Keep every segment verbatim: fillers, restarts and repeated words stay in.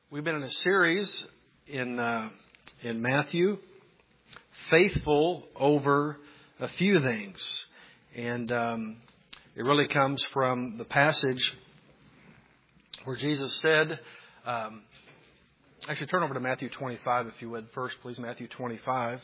We've been in a series in uh, in Matthew, faithful over a few things, and um, it really comes from the passage where Jesus said. Um, actually, turn over to Matthew twenty-five, if you would, first, please. Matthew twenty-five.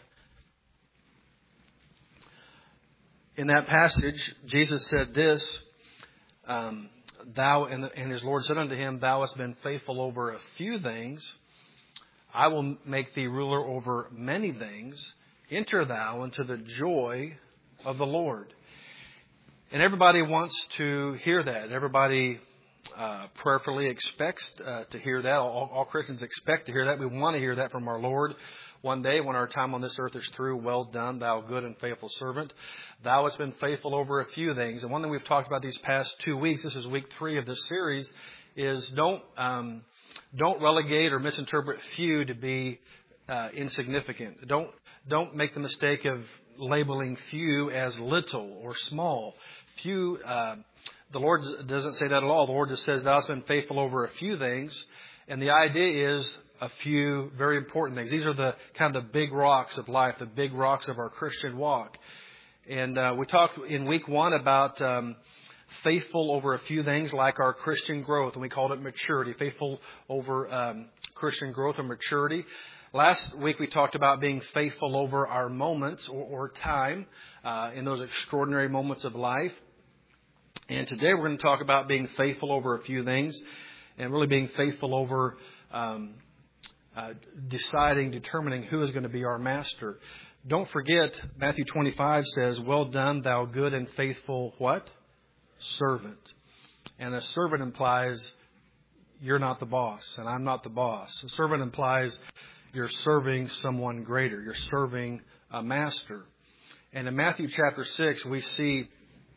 In that passage, Jesus said this. Um, Thou and, and his Lord said unto him, Thou hast been faithful over a few things. I will make thee ruler over many things. Enter thou into the joy of the Lord. And everybody wants to hear that. Everybody uh, prayerfully expects uh, to hear that. All, all Christians expect to hear that. We want to hear that from our Lord. One day when our time on this earth is through, well done, thou good and faithful servant. Thou hast been faithful over a few things. And one thing we've talked about these past two weeks, this is week three of this series, is don't um, don't relegate or misinterpret few to be uh, insignificant. Don't don't make the mistake of labeling few as little or small. Few, uh, the Lord doesn't say that at all. The Lord just says, thou hast been faithful over a few things. And the idea is a few very important things. These are the kind of the big rocks of life, the big rocks of our Christian walk. And uh, we talked in week one about um, faithful over a few things like our Christian growth, and we called it maturity, faithful over um, Christian growth or maturity. Last week we talked about being faithful over our moments or, or time uh, in those extraordinary moments of life. And today we're going to talk about being faithful over a few things and really being faithful over um, uh, deciding, determining who is going to be our master. Don't forget, Matthew twenty-five says, well done, thou good and faithful what? Servant. And a servant implies you're not the boss and I'm not the boss. A servant implies you're serving someone greater. You're serving a master. And in Matthew chapter six, we see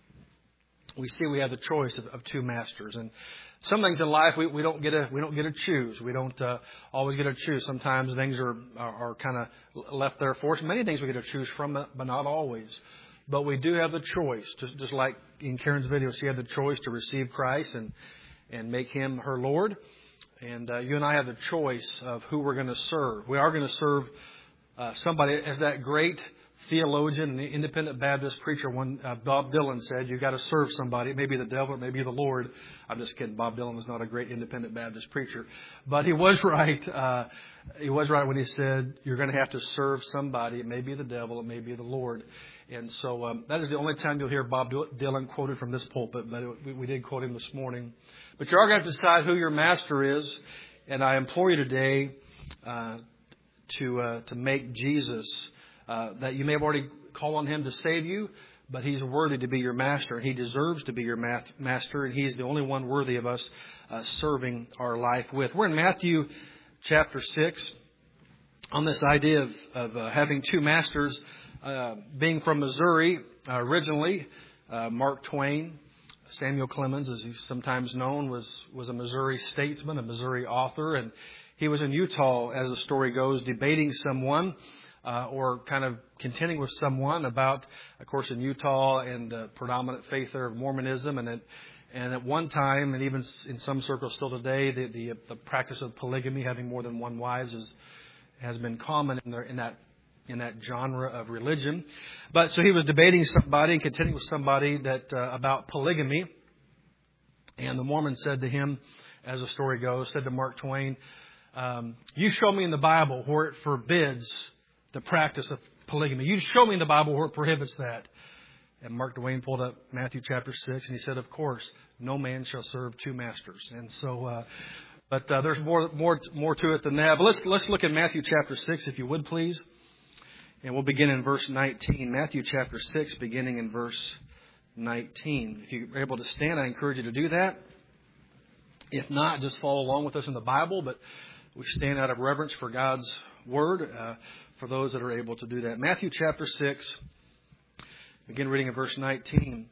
we see we have the choice of, of two masters. And some things in life we, we don't get to we don't get to choose. We don't uh, always get to choose. Sometimes things are are, are kind of left there for us. Many things we get to choose from, but not always. But we do have the choice. Just just like in Karen's video, she had the choice to receive Christ and and make Him her Lord. And uh, you and I have the choice of who we're going to serve. We are going to serve uh, somebody, as that great theologian and independent Baptist preacher, one uh, Bob Dylan said, you got to serve somebody. It may be the devil, it may be the Lord. I'm just kidding. Bob Dylan was not a great independent Baptist preacher, but he was right. Uh, he was right when he said you're going to have to serve somebody. It may be the devil, it may be the Lord. And so um, that is the only time you'll hear Bob Dylan quoted from this pulpit, but it, we, we did quote him this morning. But you are going to have to decide who your master is, and I implore you today uh, to uh, to make Jesus. Uh, that you may have already called on Him to save you, but He's worthy to be your master. He deserves to be your master, and He's the only one worthy of us uh, serving our life with. We're in Matthew chapter six on this idea of, of uh, having two masters. Uh, being from Missouri uh, originally, uh, Mark Twain, Samuel Clemens, as he's sometimes known, was, was a Missouri statesman, a Missouri author, and he was in Utah, as the story goes, debating someone Uh, or kind of contending with someone about, of course, in Utah and the predominant faith there of Mormonism. And at, and at one time, and even in some circles still today, the, the, the practice of polygamy, having more than one wives, is, has been common in, their, in that in that genre of religion. But so he was debating somebody and contending with somebody that uh, about polygamy. And the Mormon said to him, as the story goes, said to Mark Twain, um, you show me in the Bible where it forbids the practice of polygamy. You show me in the Bible where it prohibits that. And Mark Twain pulled up Matthew chapter six, and he said, of course, no man shall serve two masters. And so, uh, but uh, there's more, more, more to it than that. But let's let's look at Matthew chapter six, if you would, please. And we'll begin in verse nineteen. Matthew chapter six, beginning in verse nineteen. If you're able to stand, I encourage you to do that. If not, just follow along with us in the Bible. But we stand out of reverence for God's Word. Uh, for those that are able to do that. Matthew chapter six, begin reading in verse nineteen.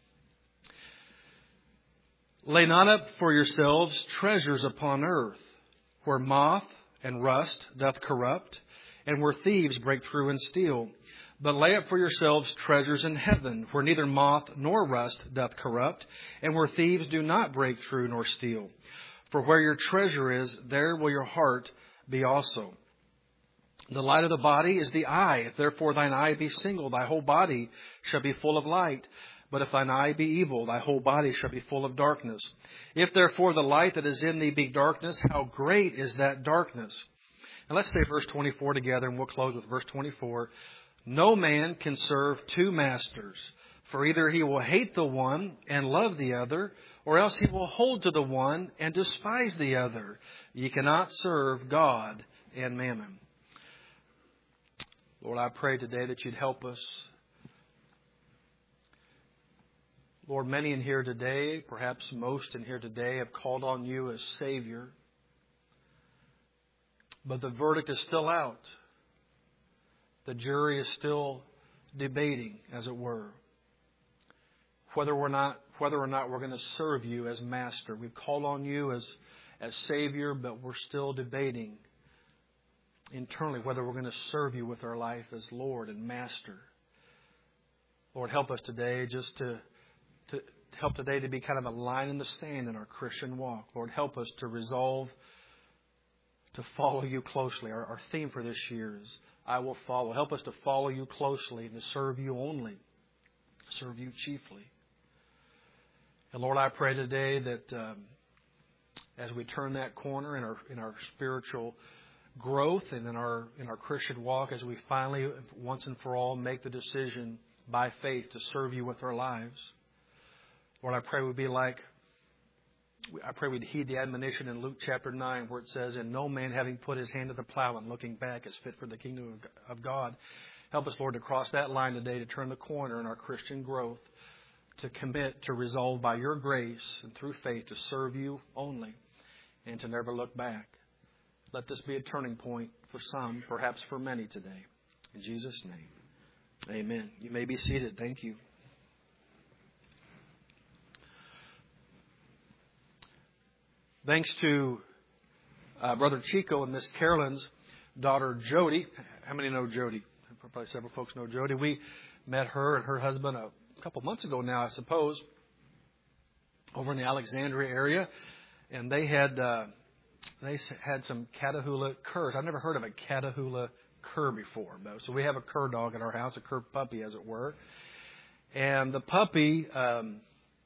Lay not up for yourselves treasures upon earth, where moth and rust doth corrupt, and where thieves break through and steal. But lay up for yourselves treasures in heaven, where neither moth nor rust doth corrupt, and where thieves do not break through nor steal. For where your treasure is, there will your heart be also. The light of the body is the eye. If therefore thine eye be single, thy whole body shall be full of light. But if thine eye be evil, thy whole body shall be full of darkness. If therefore the light that is in thee be darkness, how great is that darkness? And let's say verse twenty-four together, and we'll close with verse twenty-four. No man can serve two masters, for either he will hate the one and love the other, or else he will hold to the one and despise the other. Ye cannot serve God and mammon. Lord, I pray today that you'd help us. Lord, many in here today, perhaps most in here today, have called on you as Savior. But the verdict is still out. The jury is still debating, as it were, whether or not whether or not we're going to serve you as Master. We've called on you as, as Savior, but we're still debating internally whether we're going to serve you with our life as Lord and Master. Lord, help us today just to, to help today to be kind of a line in the sand in our Christian walk. Lord, help us to resolve to follow you closely. Our, our theme for this year is I will follow. Help us to follow you closely and to serve you only, serve you chiefly. And Lord, I pray today that um, as we turn that corner in our in our spiritual growth and in our in our Christian walk, as we finally, once and for all, make the decision by faith to serve you with our lives, Lord, I pray we'd be like, I pray we'd heed the admonition in Luke chapter nine where it says, and no man having put his hand to the plow and looking back is fit for the kingdom of God. Help us, Lord, to cross that line today, to turn the corner in our Christian growth, to commit, to resolve by your grace and through faith to serve you only and to never look back. Let this be a turning point for some, perhaps for many today. In Jesus' name, amen. You may be seated. Thank you. Thanks to uh, Brother Chico and Miss Carolyn's daughter, Jody. How many know Jody? Probably several folks know Jody. We met her and her husband a couple months ago now, I suppose, over in the Alexandria area. And they had uh, they had some Catahoula curs. I've never heard of a Catahoula cur before. So we have a cur dog in our house, a cur puppy, as it were. And the puppy, um,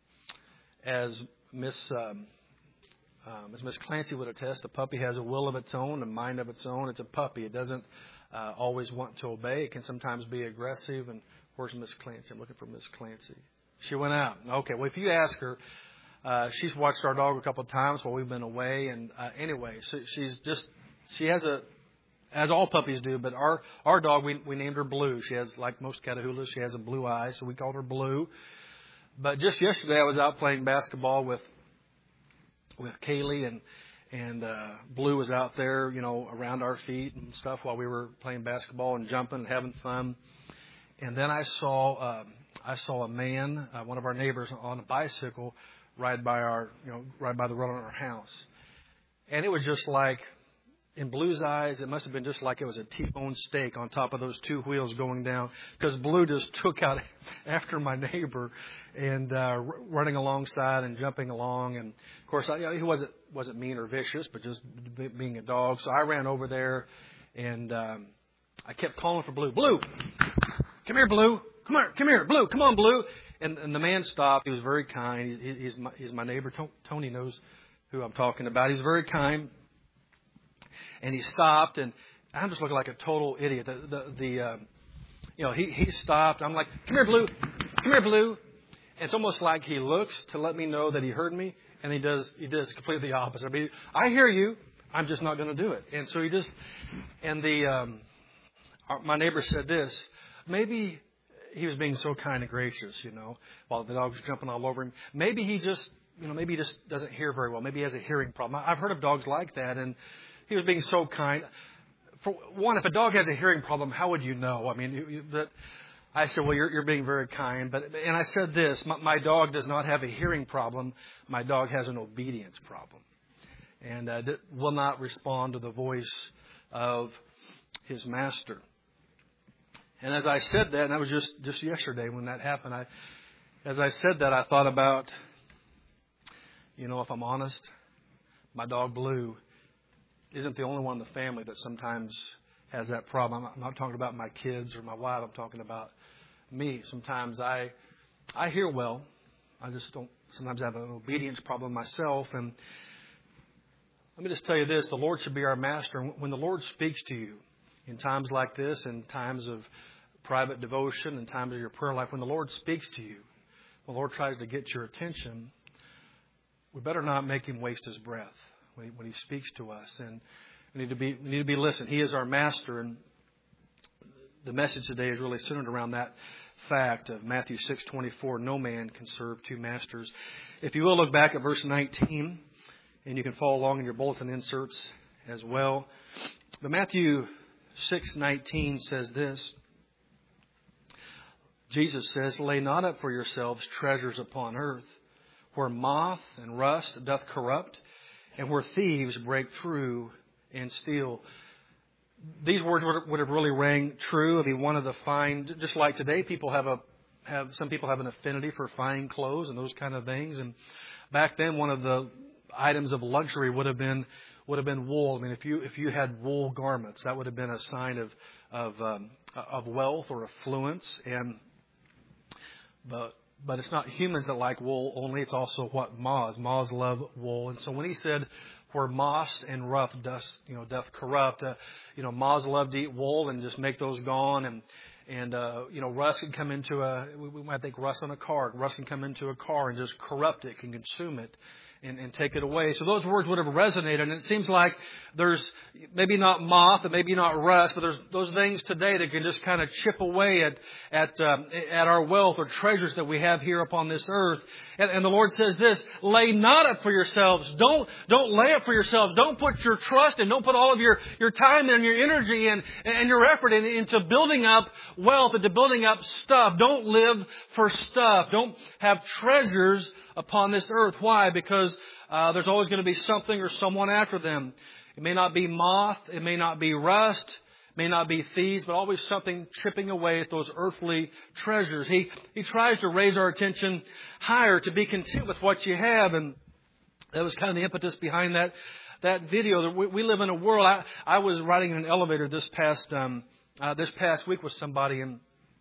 as Miss... Um, Um, as Miss Clancy would attest, a puppy has a will of its own, a mind of its own. It's a puppy. It doesn't uh, always want to obey. It can sometimes be aggressive. And where's Miss Clancy? I'm looking for Miss Clancy. She went out. Okay, well, if you ask her, uh, she's watched our dog a couple of times while we've been away. And uh, anyway, so she's just, she has a, as all puppies do, but our, our dog, we, we named her Blue. She has, like most Catahoulas, she has a blue eye, so we called her Blue. But just yesterday, I was out playing basketball with with Kaylee, and and uh, Blue was out there, you know, around our feet and stuff while we were playing basketball and jumping and having fun. And then I saw um, I saw a man, uh, one of our neighbors, on a bicycle ride by our, you know, ride by the road on our house, and it was just like, in Blue's eyes, it must have been just like it was a T-bone steak on top of those two wheels going down, because Blue just took out after my neighbor and uh, running alongside and jumping along. And of course, I, you know, he wasn't wasn't mean or vicious, but just being a dog. So I ran over there and um, I kept calling for Blue. Blue, come here, Blue. Come here, come here, Blue. Come on, Blue. And, and the man stopped. He was very kind. He, he's my, he's my neighbor. Tony knows who I'm talking about. He's very kind. And he stopped, and I'm just looking like a total idiot. The, the, the um, you know, he, he stopped. I'm like, come here, Blue. Come here, Blue. And it's almost like he looks to let me know that he heard me, and he does he does completely the opposite. I mean, I hear you. I'm just not going to do it. And so he just, and the um, our, my neighbor said this, maybe he was being so kind and gracious, you know, while the dog was jumping all over him. Maybe he just, you know, maybe he just doesn't hear very well. Maybe he has a hearing problem. I've heard of dogs like that, and he was being so kind. For one, if a dog has a hearing problem, how would you know? I mean, you, that I said, well, you're, you're being very kind. But and I said this, my, my dog does not have a hearing problem. My dog has an obedience problem, and uh, that will not respond to the voice of his master. And as I said that, and that was just, just yesterday when that happened, I, as I said that, I thought about, you know, if I'm honest, My dog Blue isn't the only one in the family that sometimes has that problem. I'm not talking about my kids or my wife. I'm talking about me. Sometimes I I hear well. I just don't sometimes have an obedience problem myself. And let me just tell you this. The Lord should be our master. When the Lord speaks to you in times like this, in times of private devotion, in times of your prayer life, when the Lord speaks to you, when the Lord tries to get your attention, we better not make Him waste His breath when He, when he speaks to us. And we need to be we need to be listened. He is our master, and the message today is really centered around that fact of Matthew six twenty-four. No man can serve two masters. If you will look back at verse nineteen, and you can follow along in your bulletin inserts as well. But Matthew six nineteen says this. Jesus says, "Lay not up for yourselves treasures upon earth, where moth and rust doth corrupt, and where thieves break through and steal." These words would have really rang true if he wanted to find, just like today, people have a have some people have an affinity for fine clothes and those kind of things. And back then, one of the items of luxury would have been would have been wool. I mean, if you if you had wool garments, that would have been a sign of of um, of wealth or affluence. And but but it's not humans that like wool only. It's also what moths. Moths love wool. And so when he said, "Where moss and rough doth, you know, doth corrupt," uh, you know, moths love to eat wool and just make those gone, and and uh, you know, rust can come into a. We, we might think rust on a car. Rust can come into a car and just corrupt it, can consume it, and, and take it away. So those words would have resonated. And it seems like there's maybe not moth and maybe not rust, but there's those things today that can just kind of chip away at at um, at our wealth or treasures that we have here upon this earth. And, and the Lord says this: "Lay not up for yourselves." Don't don't lay up for yourselves. Don't put your trust and don't put all of your, your time and your energy and, and your effort in, into building up wealth, into building up stuff. Don't live for stuff. Don't have treasures upon this earth. Why? Because uh, there's always going to be something or someone after them. It may not be moth. It may not be rust. It may not be thieves, but always something chipping away at those earthly treasures. He he tries to raise our attention higher, to be content with what you have. And that was kind of the impetus behind that that video. We, we live in a world. I, I was riding in an elevator this past um, uh, this past week with somebody, and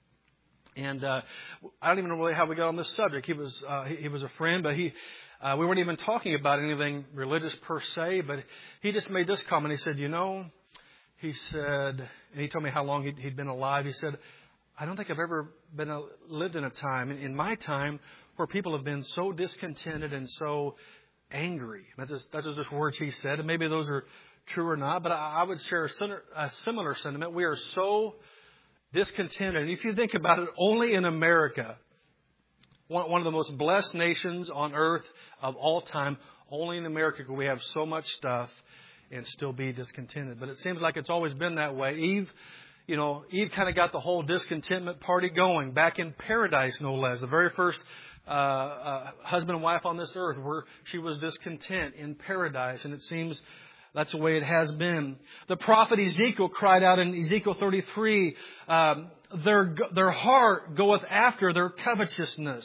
and uh, I don't even know really how we got on this subject. He was uh, he, he was a friend, but he. Uh, we weren't even talking about anything religious per se, but he just made this comment. He said, you know, he said, and he told me how long he'd, he'd been alive. He said, I don't think I've ever been a, lived in a time, in, in my time, where people have been so discontented and so angry. That's just, that's just words he said, and maybe those are true or not, but I, I would share a, a similar sentiment. We are so discontented. And if you think about it, only in America, one of the most blessed nations on earth of all time, only in America could we have so much stuff and still be discontented. But it seems like it's always been that way. Eve, you know, Eve kind of got the whole discontentment party going back in paradise, no less. The very first uh, uh, husband and wife on this earth, where she was discontent in paradise. And it seems that's the way it has been. The prophet Ezekiel cried out in Ezekiel thirty-three, um, their, their heart goeth after their covetousness.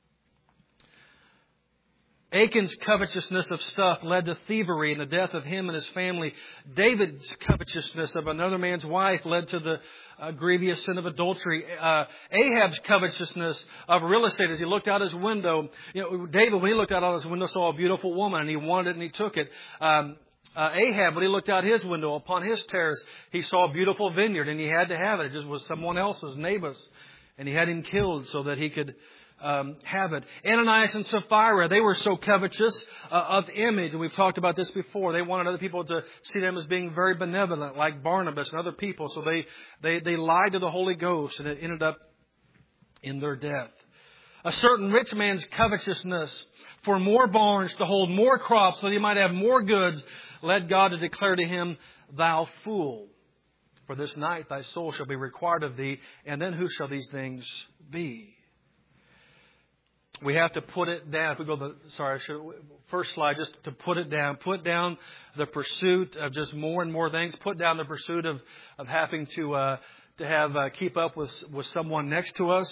Achan's covetousness of stuff led to thievery and the death of him and his family. David's covetousness of another man's wife led to the uh, grievous sin of adultery. Uh, Ahab's covetousness of real estate, as he looked out his window, you know, David, when he looked out on his window, saw a beautiful woman and he wanted it and he took it. Um, Uh, Ahab, when he looked out his window upon his terrace, he saw a beautiful vineyard and he had to have it. It just was someone else's, Naboth's. And he had him killed so that he could um, have it. Ananias and Sapphira, they were so covetous uh, of image. And we've talked about this before. They wanted other people to see them as being very benevolent, like Barnabas and other people. So they, they, they lied to the Holy Ghost, and it ended up in their death. A certain rich man's covetousness for more barns to hold more crops so that he might have more goods led God to declare to him, Thou fool, for this night thy soul shall be required of thee, and then who shall these things be? We have to put it down. If we go to the, sorry, should, first slide, just to put it down. Put down the pursuit of just more and more things. Put down the pursuit of, of having to uh, to have uh, keep up with with someone next to us.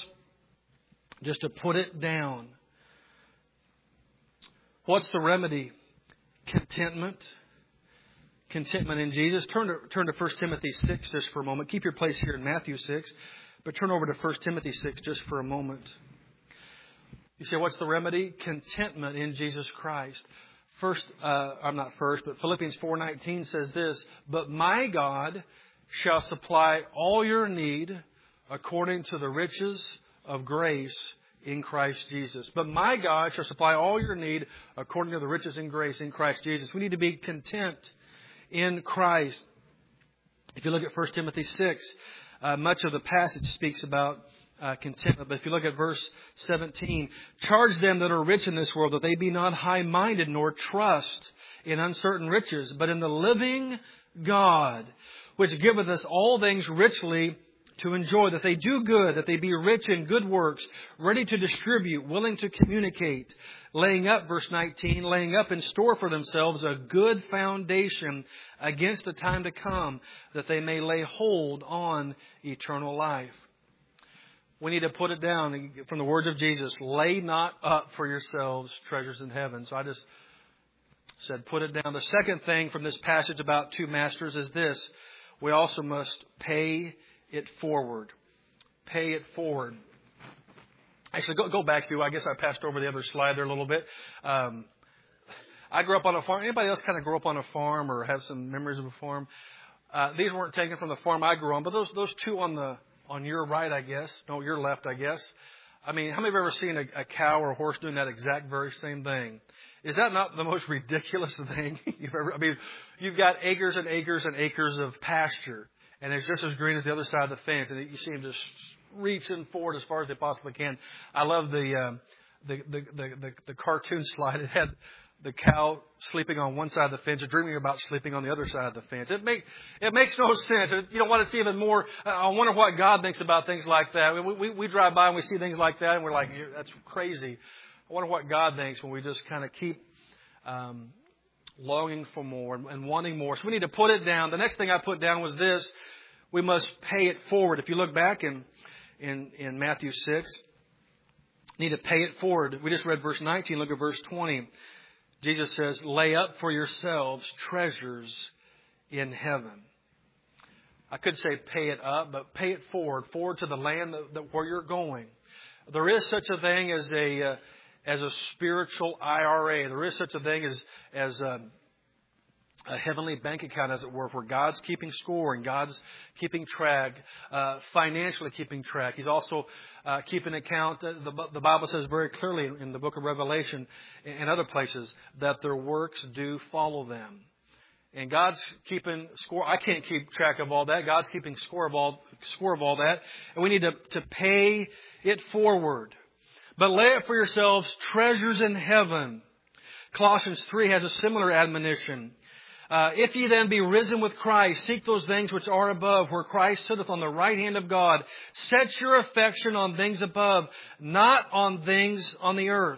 Just to put it down. What's the remedy? contentment. Contentment in Jesus. Turn to, turn to First Timothy six just for a moment. Keep your place here in Matthew six, but turn over to First Timothy six just for a moment. You say, what's the remedy? Contentment in Jesus Christ. First, uh, I'm not first, but Philippians four nineteen says this, but my God shall supply all your need according to the riches of grace in Christ Jesus. But my God shall supply all your need according to the riches and grace in Christ Jesus. We need to be content in Christ. If you look at First Timothy six, uh, much of the passage speaks about Uh, contentment. But if you look at verse seventeen, charge them that are rich in this world that they be not high-minded nor trust in uncertain riches, but in the living God, which giveth us all things richly to enjoy, that they do good, that they be rich in good works, ready to distribute, willing to communicate, laying up, verse nineteen, laying up in store for themselves a good foundation against the time to come, that they may lay hold on eternal life. We need to put it down from the words of Jesus. Lay not up for yourselves treasures in heaven. So I just said put it down. The second thing from this passage about two masters is this. We also must pay it forward. Pay it forward. Actually, go, go back through. I guess I passed over the other slide there a little bit. Um, I grew up on a farm. Anybody else kind of grew up on a farm or have some memories of a farm? Uh, these weren't taken from the farm I grew on, but those those two on the On your right, I guess. No, your left, I guess. I mean, how many have ever seen a, a cow or a horse doing that exact very same thing? Is that not the most ridiculous thing you've ever... I mean, you've got acres and acres and acres of pasture, and it's just as green as the other side of the fence, and you see them just reaching forward as far as they possibly can. I love the um, the, the, the, the, the cartoon slide. It had the cow sleeping on one side of the fence and dreaming about sleeping on the other side of the fence. It make it makes no sense. You know what? It's even more. I wonder what God thinks about things like that. We, we we drive by and we see things like that, and we're like, "That's crazy." I wonder what God thinks when we just kind of keep um, longing for more and, and wanting more. So we need to put it down. The next thing I put down was this: we must pay it forward. If you look back in in in Matthew six, you need to pay it forward. We just read verse nineteen. Look at verse twenty. Jesus says, lay up for yourselves treasures in heaven. I could say pay it up, but pay it forward, forward to the land that, that where you're going. There is such a thing as a uh, as a spiritual I R A. There is such a thing as as a, a heavenly bank account, as it were, where God's keeping score and God's keeping track, uh, financially keeping track. He's also uh, keeping account. Uh, the, the Bible says very clearly in the book of Revelation and other places that their works do follow them. And God's keeping score. I can't keep track of all that. God's keeping score of all score of all that. And we need to, to pay it forward. But lay up for yourselves treasures in heaven. Colossians three has a similar admonition. Uh, if ye then be risen with Christ, seek those things which are above, where Christ sitteth on the right hand of God. Set your affection on things above, not on things on the earth.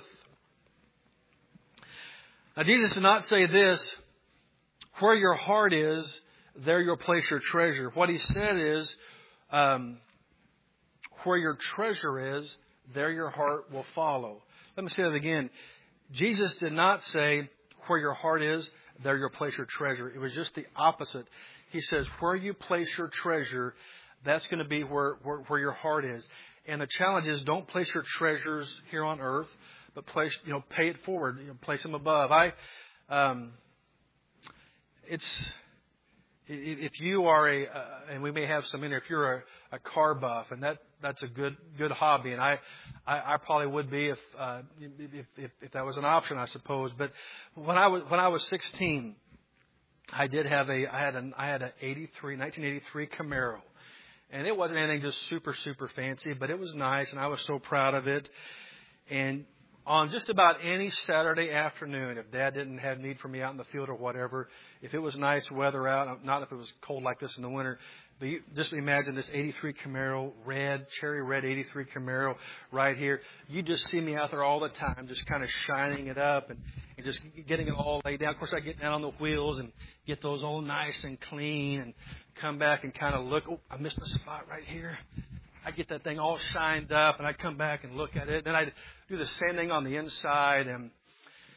Now, Jesus did not say this, where your heart is, there you'll place your treasure. What he said is, um, where your treasure is, there your heart will follow. Let me say that again. Jesus did not say, where your heart is, there you'll place your treasure. It was just the opposite. He says, where you place your treasure, that's going to be where, where, where your heart is. And the challenge is, don't place your treasures here on earth, but place, you know, pay it forward. You know, place them above. I, um, it's, if you are a, uh, and we may have some in there, if you're a, a car buff, and that, that's a good, good hobby. And I, I, I probably would be if, uh, if, if, if that was an option, I suppose. But when I was, when I was sixteen, I did have a, I had an, I had an eighty-three, nineteen eighty-three Camaro. And it wasn't anything just super, super fancy, but it was nice. And I was so proud of it. And on just about any Saturday afternoon, if Dad didn't have need for me out in the field or whatever, if it was nice weather out, not if it was cold like this in the winter, but you just imagine this eighty-three Camaro, red, cherry red eighty-three Camaro right here. You just see me out there all the time, just kind of shining it up and, and just getting it all laid down. Of course, I get down on the wheels and get those all nice and clean and come back and kind of look. Oh, I missed a spot right here. I get that thing all shined up, and I come back and look at it. Then I do the same thing on the inside. And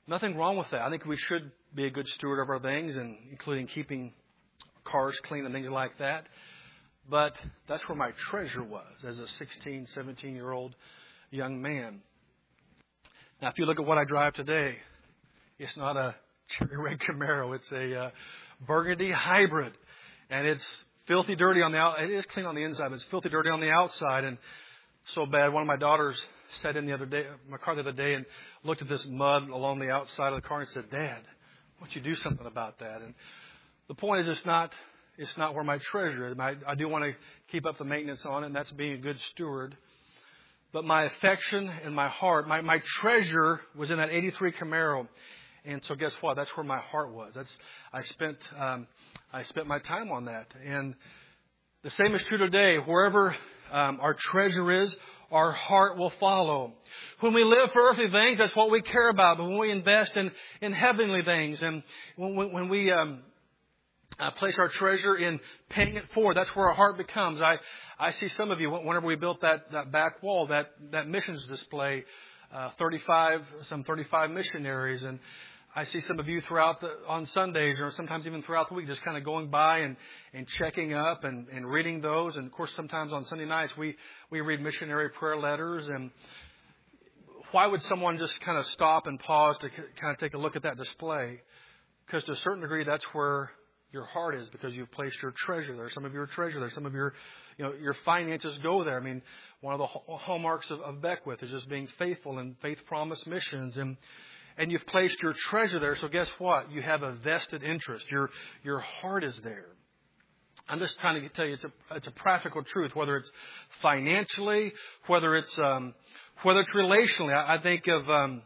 Nothing wrong with that. I think we should be a good steward of our things, and including keeping cars clean and things like that. But that's where my treasure was as a sixteen, seventeen-year-old young man. Now, if you look at what I drive today, it's not a cherry red Camaro. It's a uh, burgundy hybrid. And it's filthy dirty on the outside. It is clean on the inside, but it's filthy dirty on the outside. And so bad. One of my daughters sat in the other day, my car the other day, and looked at this mud along the outside of the car and said, "Dad, why don't you do something about that?" And the point is, it's not, it's not where my treasure is. I, I do want to keep up the maintenance on it, and that's being a good steward. But my affection and my heart, my, my treasure was in that eighty-three Camaro. And so guess what? That's where my heart was. That's I spent um, I spent my time on that. And the same is true today. Wherever um, our treasure is, our heart will follow. When we live for earthly things, that's what we care about. But when we invest in, in heavenly things, and when, when, when we um, uh, place our treasure in paying it forward, that's where our heart becomes. I, I see some of you, whenever we built that, that back wall, that, that missions display, uh, thirty-five, some thirty-five missionaries, and I see some of you throughout the, on Sundays or sometimes even throughout the week, just kind of going by and, and checking up and, and reading those. And of course, sometimes on Sunday nights, we, we read missionary prayer letters. And why would someone just kind of stop and pause to kind of take a look at that display? Because to a certain degree, that's where your heart is, because you've placed your treasure there. Some of your treasure there. Some of your, you know, your finances go there. I mean, one of the hallmarks of, of Beckwith is just being faithful in Faith Promise Missions. And And you've placed your treasure there. So guess what? You have a vested interest. Your your heart is there. I'm just trying to tell you, it's a it's a practical truth. Whether it's financially, whether it's um, whether it's relationally. I, I think of um,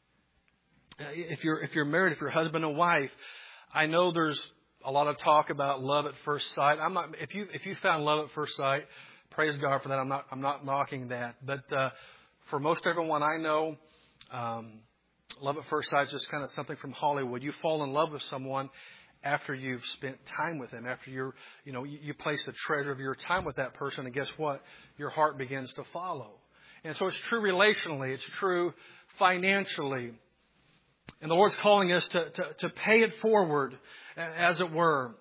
if you're if you're married, if you're husband and wife. I know there's a lot of talk about love at first sight. I'm not. If you if you found love at first sight, praise God for that. I'm not I'm not knocking that. But uh, for most everyone I know. Um, Love at first sight is just kind of something from Hollywood. You fall in love with someone after you've spent time with them, after you're, you know, you, you place the treasure of your time with that person, and guess what? Your heart begins to follow. And so it's true relationally. It's true financially. And the Lord's calling us to, to, to pay it forward, as it were.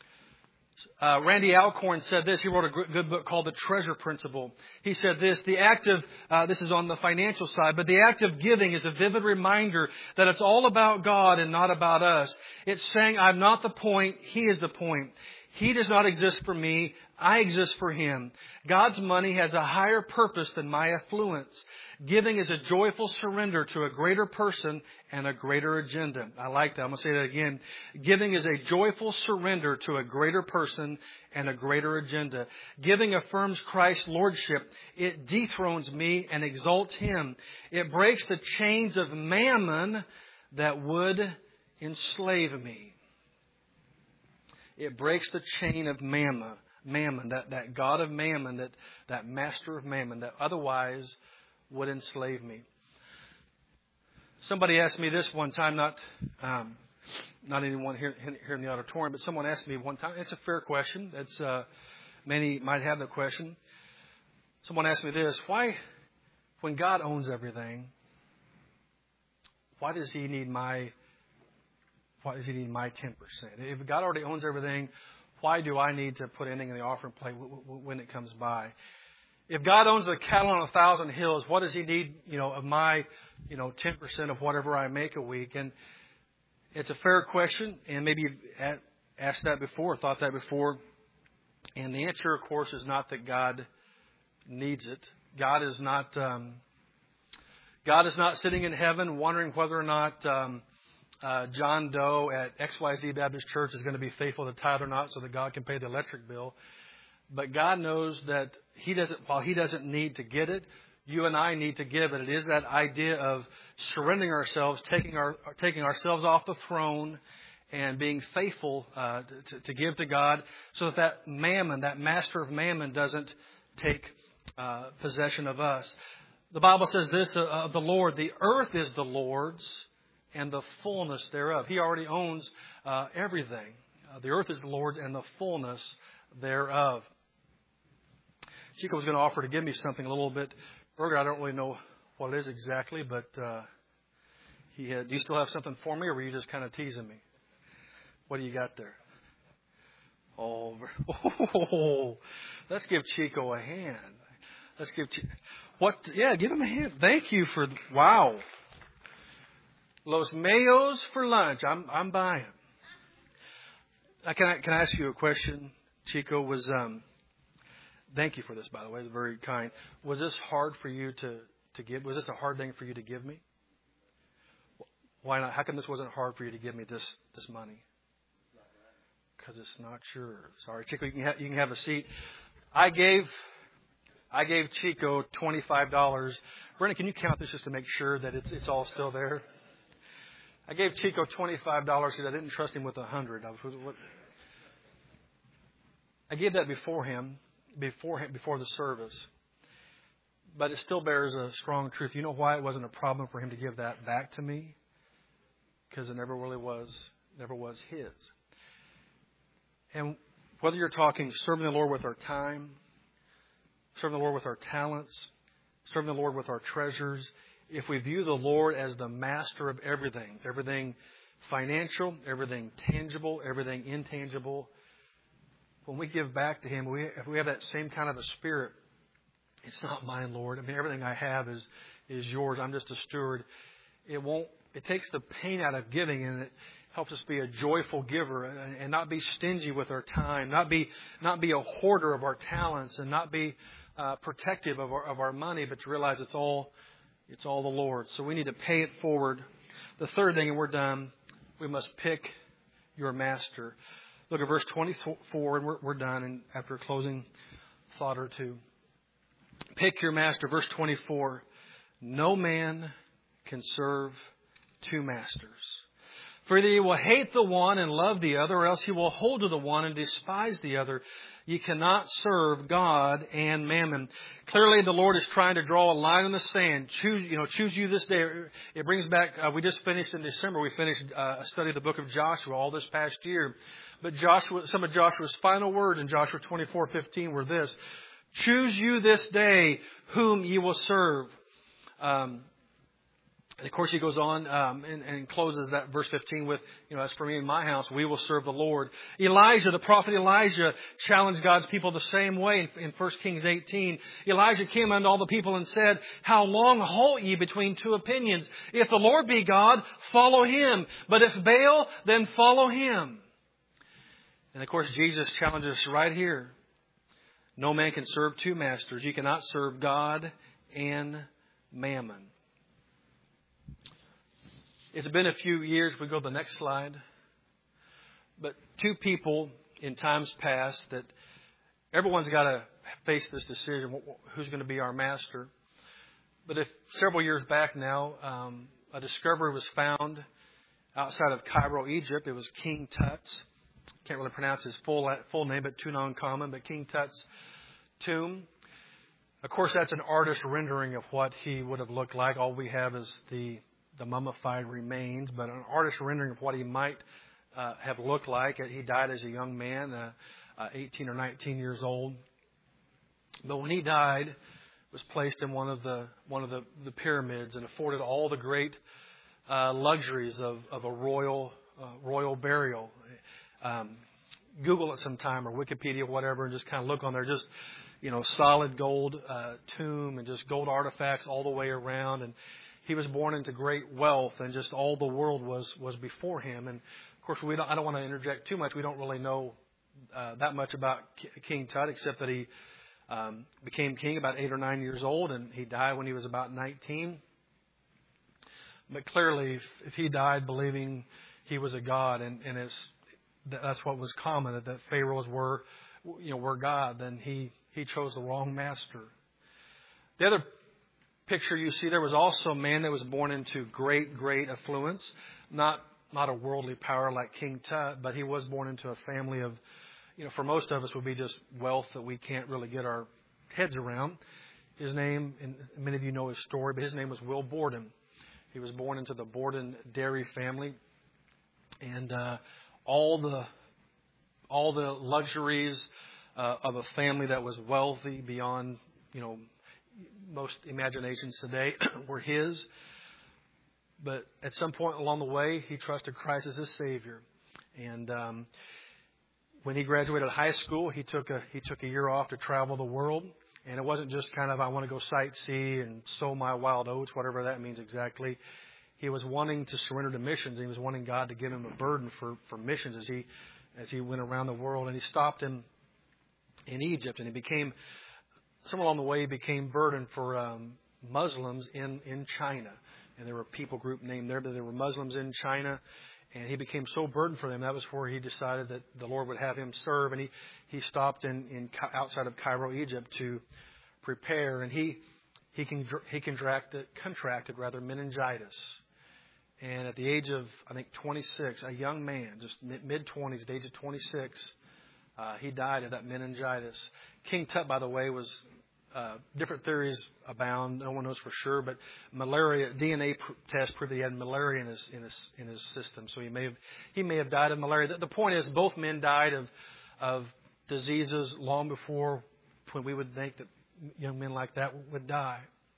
Uh, Randy Alcorn said this. He wrote a good book called The Treasure Principle. He said this, the act of, uh, this is on the financial side, but the act of giving is a vivid reminder that it's all about God and not about us. It's saying, I'm not the point, He is the point. He does not exist for me, I exist for Him. God's money has a higher purpose than my affluence. Giving is a joyful surrender to a greater person and a greater agenda. I like that. I'm going to say that again. Giving is a joyful surrender to a greater person and a greater agenda. Giving affirms Christ's lordship. It dethrones me and exalts Him. It breaks the chains of mammon that would enslave me. It breaks the chain of mammon, mammon, that, that God of mammon, that, that master of mammon, that otherwise would enslave me. Somebody asked me this one time, not um, not anyone here, here in the auditorium, but someone asked me one time. It's a fair question. It's uh, many might have the question. Someone asked me this: why, when God owns everything, why does He need my why does He need my ten percent? If God already owns everything, why do I need to put anything in the offering plate when it comes by? If God owns the cattle on a thousand hills, what does He need, you know, of my, you know, ten percent of whatever I make a week? And it's a fair question, and maybe you've asked that before, thought that before. And the answer, of course, is not that God needs it. God is not. Um, God is not sitting in heaven wondering whether or not um, uh, John Doe at X Y Z Baptist Church is going to be faithful to tithe or not, so that God can pay the electric bill. But God knows that He doesn't. While He doesn't need to get it, you and I need to give it. It is that idea of surrendering ourselves, taking our taking ourselves off the throne, and being faithful uh, to, to give to God, so that that mammon, that master of mammon, doesn't take uh, possession of us. The Bible says this uh, of the Lord: the earth is the Lord's, and the fullness thereof. He already owns uh, everything. Uh, the earth is the Lord's, and the fullness thereof. Chico was going to offer to give me something a little bit burger. I don't really know what it is exactly, but uh, He had, do you still have something for me, or were you just kind of teasing me? What do you got there? Oh, oh let's give Chico a hand. Let's give Chico, what? Yeah, give him a hand. Thank you for, wow. Los Mayos for lunch. I'm I'm buying. Uh, can I can I ask you a question, Chico? Was um, thank you for this, by the way. It's very kind. Was this hard for you to, to give? Was this a hard thing for you to give me? Why not? How come this wasn't hard for you to give me this this money? Because it's not yours. Sorry, Chico. You can have, you can have a seat. I gave I gave Chico twenty-five dollars. Brendan, can you count this just to make sure that it's it's all still there? I gave Chico twenty-five dollars because I didn't trust him with a hundred. I, I gave that before him, before him, before the service. But it still bears a strong truth. You know why it wasn't a problem for him to give that back to me? Because it never really was, never was his. And whether you're talking serving the Lord with our time, serving the Lord with our talents, serving the Lord with our treasures, if we view the Lord as the master of everything, everything financial, everything tangible, everything intangible, when we give back to Him, we, if we have that same kind of a spirit, it's not mine, Lord. I mean, everything I have is is yours. I'm just a steward. It won't. It takes the pain out of giving, and it helps us be a joyful giver and, and not be stingy with our time, not be not be a hoarder of our talents, and not be uh, protective of our of our money, but to realize it's all. It's all the Lord. So we need to pay it forward. The third thing, and we're done, we must pick your master. Look at verse twenty-four, and we're, we're done, and after a closing thought or two. Pick your master. Verse twenty-four. No man can serve two masters. For either he will hate the one and love the other, or else he will hold to the one and despise the other. You cannot serve God and mammon. Clearly, the Lord is trying to draw a line in the sand. Choose, you know, choose you this day. It brings back. Uh, we just finished in December. We finished uh, a study of the book of Joshua all this past year. But Joshua, some of Joshua's final words in Joshua twenty-four fifteen were this: "Choose you this day whom ye will serve." Um, And of course, he goes on um, and, and closes that verse fifteen with, you know, as for me and my house, we will serve the Lord. Elijah, the prophet Elijah, challenged God's people the same way in, in First Kings eighteen. Elijah came unto all the people and said, "How long halt ye between two opinions? If the Lord be God, follow Him. But if Baal, then follow him." And of course, Jesus challenges us right here. No man can serve two masters. You cannot serve God and mammon. It's been a few years. We go to the next slide. But two people in times past that everyone's got to face this decision. Who's going to be our master? But if several years back now, um, a discovery was found outside of Cairo, Egypt. It was King Tut's. Can't really pronounce his full full name, but too non-common. But King Tut's tomb. Of course, that's an artist rendering of what he would have looked like. All we have is the the mummified remains, but an artist rendering of what he might uh, have looked like. He died as a young man, uh, uh, eighteen or nineteen years old. But when he died, was placed in one of the one of the, the pyramids and afforded all the great uh, luxuries of, of a royal uh, royal burial. Um, Google it sometime or Wikipedia, whatever, and just kind of look on there. Just, you know, solid gold uh, tomb and just gold artifacts all the way around. And he was born into great wealth, and just all the world was was before him. And of course, we don't. I don't want to interject too much. We don't really know uh, that much about King Tut, except that he um, became king about eight or nine years old, and he died when he was about nineteen. But clearly, if, if he died believing he was a god, and, and as that's what was common, that, that pharaohs were, you know, were God, then he he chose the wrong master. The other picture you see there was also a man that was born into great, great affluence. Not not a worldly power like King Tut, but he was born into a family of, you know, for most of us would be just wealth that we can't really get our heads around. His name, and many of you know his story, but his name was Will Borden. He was born into the Borden dairy family, and uh, all the all the luxuries uh, of a family that was wealthy beyond, you know, most imaginations today were his. but at some point along the way, he trusted Christ as his Savior. And um, when he graduated high school, he took a he took a year off to travel the world. And it wasn't just kind of, I want to go sightsee and sow my wild oats, whatever that means exactly. He was wanting to surrender to missions. He was wanting God to give him a burden for, for missions as he as he went around the world. And he stopped in in Egypt, and he became, somewhere along the way, he became burden for um, Muslims in, in China. And there were a people group named there, but there were Muslims in China. And he became so burdened for them. That was where he decided that the Lord would have him serve. And he, he stopped in, in outside of Cairo, Egypt, to prepare. And he he can he contracted contracted rather meningitis. And at the age of I think twenty-six, a young man, just mid twenties, at the age of twenty-six, uh, he died of that meningitis. King Tut, by the way, was. Uh, different theories abound. No one knows for sure, but malaria D N A pr- test proved that he had malaria in his in his in his system. So he may have he may have died of malaria. The, the point is, both men died of of diseases long before when we would think that young men like that would die.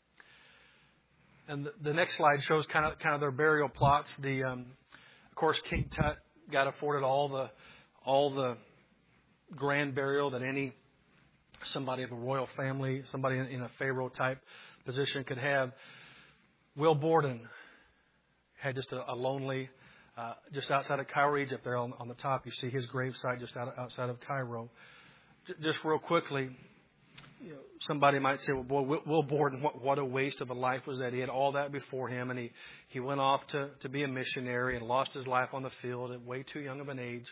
And the, the next slide shows kind of kind of their burial plots. The um, of course King Tut got afforded all the all the grand burial that any somebody of a royal family, somebody in a pharaoh type position could have. Will Borden had just a, a lonely, uh, just outside of Cairo, Egypt. There on, on the top, you see his gravesite just out, outside of Cairo. J- just real quickly, you know, somebody might say, "Well, boy, Will, Will Borden, what, what a waste of a life was that? He had all that before him, and he he went off to to be a missionary and lost his life on the field at way too young of an age."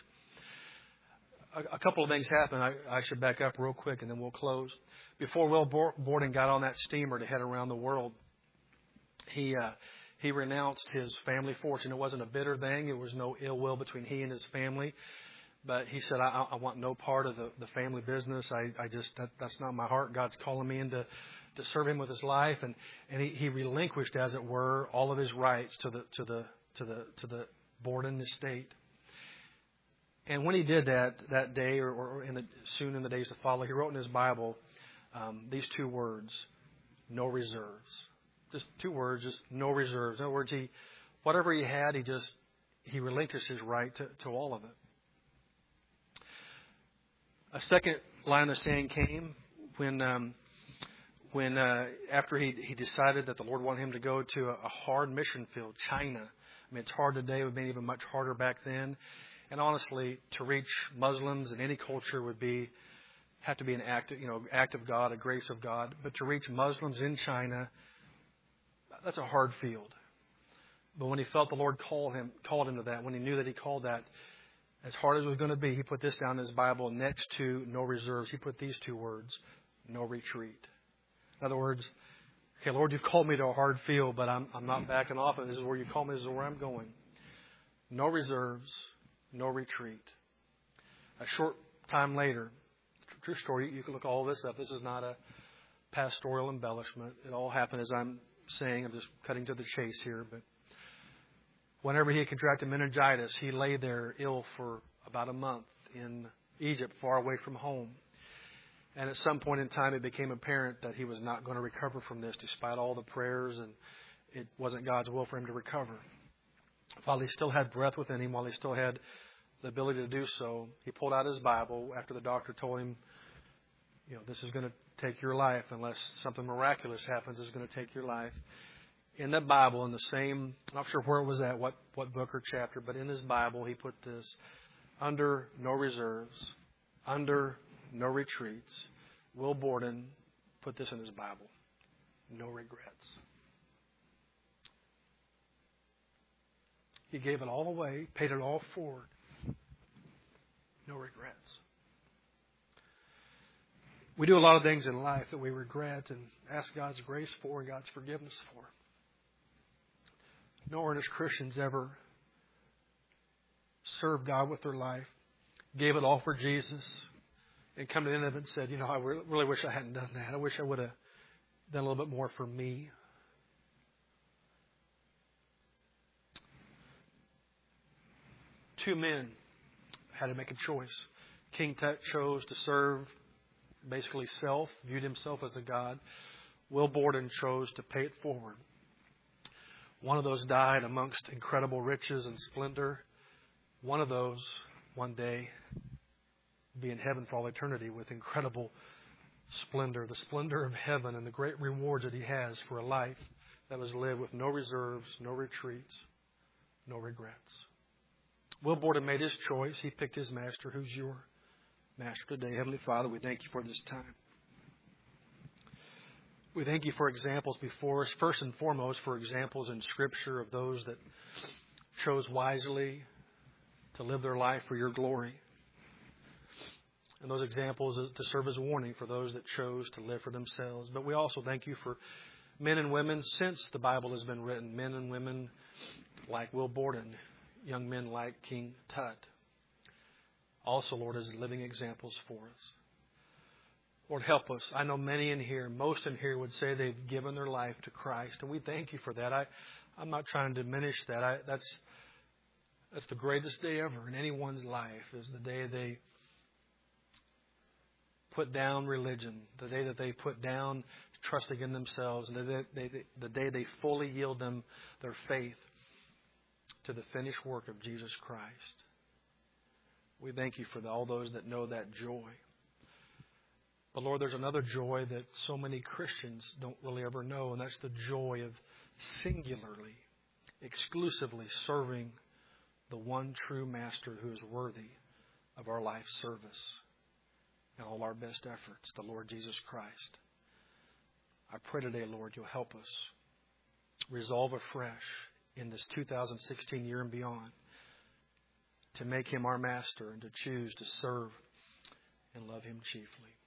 A couple of things happened. I, I should back up real quick and then we'll close. Before Will Borden got on that steamer to head around the world, he uh, he renounced his family fortune. It wasn't a bitter thing. There was no ill will between he and his family. But he said, I, I want no part of the, the family business. I, I just, that, that's not my heart. God's calling me in to, to serve him with his life. And, and he, he relinquished, as it were, all of his rights to the, to the, to the, to the Borden estate. And when he did that that day, or, or in the, soon in the days to follow, he wrote in his Bible um, these two words: "No reserves." Just two words, just no reserves. In other words, he, whatever he had, he just he relinquished his right to, to all of it. A second line of saying came when um, when uh, after he he decided that the Lord wanted him to go to a, a hard mission field, China. I mean, it's hard today. It would be even much harder back then. And honestly, to reach Muslims in any culture would be have to be an act, you know, act of God, a grace of God. But to reach Muslims in China, that's a hard field. But when he felt the Lord called him, called him to that, when he knew that he called that, as hard as it was going to be, he put this down in his Bible next to no reserves. He put these two words: no retreat. In other words, okay, Lord, you've called me to a hard field, but I'm I'm not backing off. And this is where you call me. This is where I'm going. No reserves. No retreat. A short time later, true story, you can look all this up. This is not a pastoral embellishment. It all happened as I'm saying. I'm just cutting to the chase here. But whenever he contracted meningitis, he lay there ill for about a month in Egypt, far away from home. And at some point in time, it became apparent that he was not going to recover from this, despite all the prayers, and it wasn't God's will for him to recover. While he still had breath within him, while he still had the ability to do so, he pulled out his Bible after the doctor told him, you know, this is going to take your life unless something miraculous happens. It's going to take your life. In that Bible, in the same, I'm not sure where it was at, what, what book or chapter, but in his Bible, he put this: under no reserves, under no retreats. Will Borden put this in his Bible: no regrets. He gave it all away, paid it all forward. No regrets. We do a lot of things in life that we regret and ask God's grace for and God's forgiveness for. No earnest Christians ever served God with their life, gave it all for Jesus, and come to the end of it and said, you know, I really wish I hadn't done that. I wish I would have done a little bit more for me. Two men had to make a choice. King Tut chose to serve basically self, viewed himself as a god. Will Borden chose to pay it forward. One of those died amongst incredible riches and splendor. One of those, one day, will be in heaven for all eternity with incredible splendor, the splendor of heaven and the great rewards that He has for a life that was lived with no reserves, no retreats, no regrets. Will Borden made his choice. He picked his master. Who's your master today? Heavenly Father, we thank You for this time. We thank You for examples before us. First and foremost, for examples in Scripture of those that chose wisely to live their life for Your glory. And those examples to serve as a warning for those that chose to live for themselves. But we also thank You for men and women since the Bible has been written. Men and women like Will Borden. Young men like King Tut. Also, Lord, as living examples for us. Lord, help us. I know many in here, most in here would say they've given their life to Christ. And we thank You for that. I, I'm not trying to diminish that. I, that's, that's the greatest day ever in anyone's life, is the day they put down religion, the day that they put down trusting in themselves, and the day they, they, the day they fully yield them their faith to the finished work of Jesus Christ. We thank You for all those that know that joy. But Lord, there's another joy that so many Christians don't really ever know, and that's the joy of singularly, exclusively serving the one true Master who is worthy of our life service and all our best efforts, the Lord Jesus Christ. I pray today, Lord, You'll help us resolve afresh in this two thousand sixteen year and beyond to make Him our Master and to choose to serve and love Him chiefly.